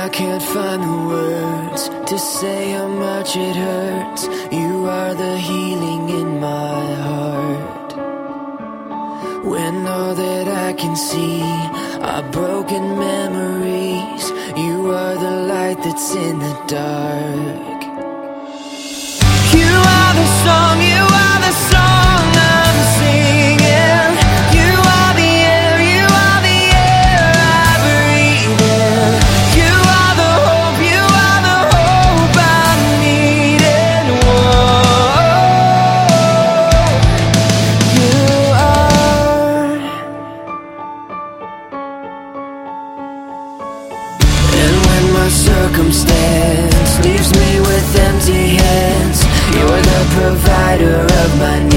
I can't find the words to say how much it hurts. You are the healing in my heart. When all that I can see are broken memories, you are the light that's in the dark. You are the song, you are the song I'm singing. You are the air, you are the air I breathe in. You are the hope, you are the hope I'm needing. Whoa, you are. And when my circumstance leaves me with empty hands, you're the provider of my needs.